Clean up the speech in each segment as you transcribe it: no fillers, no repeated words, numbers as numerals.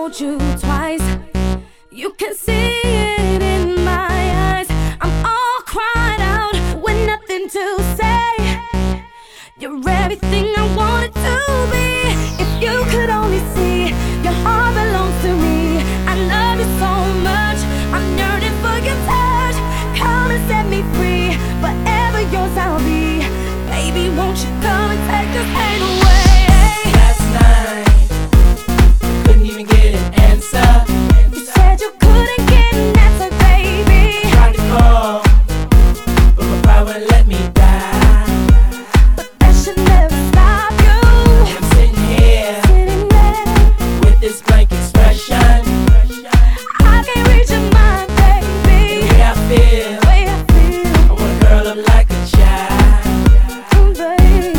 told you twice. You can see it in my eyes. I'm all cried out with nothing to say. You're everything I wanted to be. If you could only see, your heart belongs to me. I love you so much, I'm yearning for your touch. Come and set me free, forever yours I'll be. Baby, won't you come and take this pain away? Last night, couldn't even get an answer. You said you couldn't get an answer, baby. Tried to call, but my pride wouldn't let me die. But that should never stop you. And I'm sitting here, Sitting there, with this blank expression. I can't read your mind, baby. The way I feel, The way I feel, I wanna curl up like a child. baby.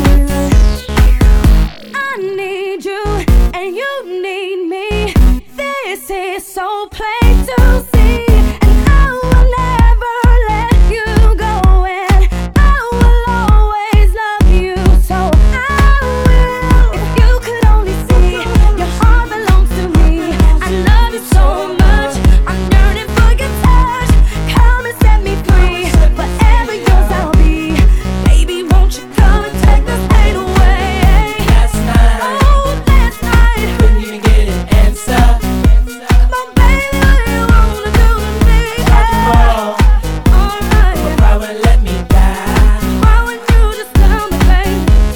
I need you and you need me. This is so plain to see. And I will never let you go. And I will always love you. So I will. If you could only see, your heart belongs to me. I love you so much, I'm yearning for your touch. Come and set me free, forever yours I'll be. Baby, won't you come and take this pain away? Last night, Oh, last night, couldn't even get an answer. come on, baby, what do you wanna do to me? Tried to call, Alright, my pride wouldn't let me die. why wouldn't you just tell me, baby?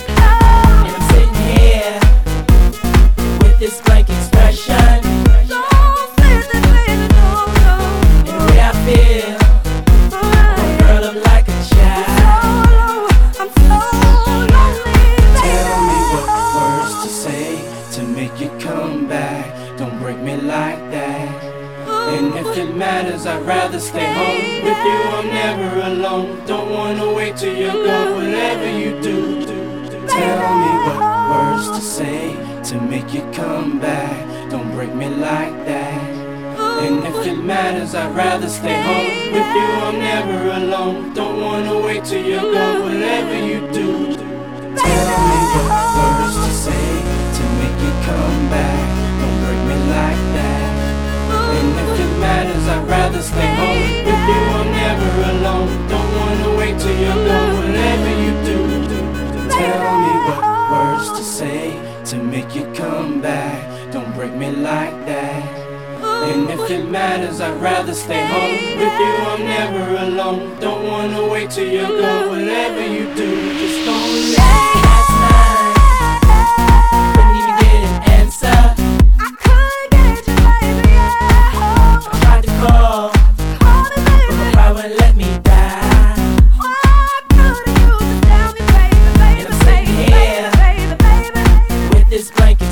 And I'm sitting here, with this blank expression. Don't say that, baby, no, no. And the way I feel, I wanna curl up like a child. I'm so lonely, baby. Tell me what words to say to make you come back. Don't break me like that. And if it matters, I'd rather stay home with you. I'm never alone. Don't wanna wait till you go. Whatever you do. Tell me what words to say to make you come back. Don't break me like that. And if it matters, I'd rather stay home with you. I'm never alone. Don't wanna wait till you go. Whatever you do. Tell me what words to say to make you come back. Don't break me like that. And if it matters, I'd rather stay home with you. I'm never alone. Don't wanna wait till you go. Whatever you do. Tell me what words to say to make you come back. Don't break me like that. And if it matters, I'd rather stay home with you. I'm never alone. Don't wanna wait till you go. Whatever you do, just don't leave. Last night, couldn't even get an answer. I couldn't get you, baby, yeah. I tried to call, Call me, but my baby. pride wouldn't let me die. Why couldn't you just tell me, baby, And I'm sitting baby, here, baby, baby, baby? with this blank